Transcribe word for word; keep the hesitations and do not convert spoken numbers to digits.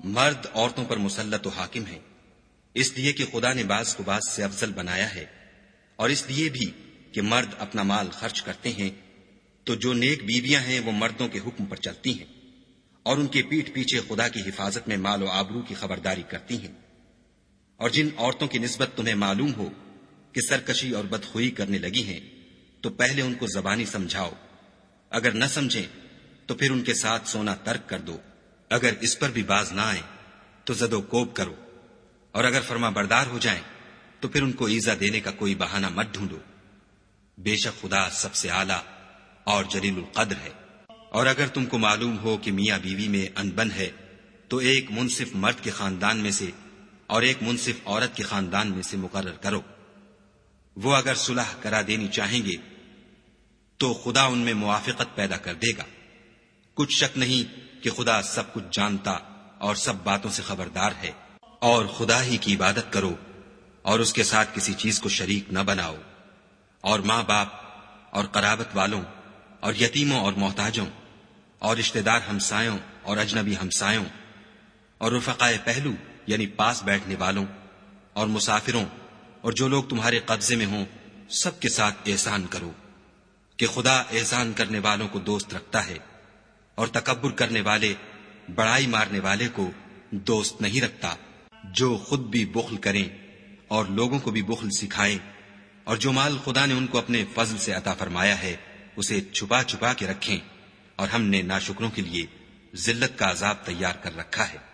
مرد عورتوں پر مسلط و حاکم ہیں، اس لیے کہ خدا نے بعض کو بعض سے افضل بنایا ہے، اور اس لیے بھی کہ مرد اپنا مال خرچ کرتے ہیں، تو جو نیک بیویاں ہیں وہ مردوں کے حکم پر چلتی ہیں اور ان کے پیٹھ پیچھے خدا کی حفاظت میں مال و آبرو کی خبرداری کرتی ہیں۔ اور جن عورتوں کی نسبت تمہیں معلوم ہو کہ سرکشی اور بدخوئی کرنے لگی ہیں تو پہلے ان کو زبانی سمجھاؤ، اگر نہ سمجھیں تو پھر ان کے ساتھ سونا ترک کر دو، اگر اس پر بھی باز نہ آئیں تو زد و کوب کرو، اور اگر فرما بردار ہو جائیں تو پھر ان کو ایذا دینے کا کوئی بہانہ مت ڈھونڈو، بے شک خدا سب سے اعلیٰ اور جلیل القدر ہے۔ اور اگر تم کو معلوم ہو کہ میاں بیوی میں انبن ہے تو ایک منصف مرد کے خاندان میں سے اور ایک منصف عورت کے خاندان میں سے مقرر کرو، وہ اگر صلح کرا دینی چاہیں گے تو خدا ان میں موافقت پیدا کر دے گا۔ کچھ شک نہیں کہ خدا سب کچھ جانتا اور سب باتوں سے خبردار ہے۔ اور خدا ہی کی عبادت کرو اور اس کے ساتھ کسی چیز کو شریک نہ بناؤ، اور ماں باپ اور قرابت والوں اور یتیموں اور محتاجوں اور رشتہ دار ہمسایوں اور اجنبی ہمسایوں اور رفقائے پہلو یعنی پاس بیٹھنے والوں اور مسافروں اور جو لوگ تمہارے قبضے میں ہوں سب کے ساتھ احسان کرو، کہ خدا احسان کرنے والوں کو دوست رکھتا ہے اور تکبر کرنے والے بڑائی مارنے والے کو دوست نہیں رکھتا۔ جو خود بھی بخل کریں اور لوگوں کو بھی بخل سکھائیں، اور جو مال خدا نے ان کو اپنے فضل سے عطا فرمایا ہے اسے چھپا چھپا کے رکھیں، اور ہم نے ناشکروں کے لیے ذلت کا عذاب تیار کر رکھا ہے۔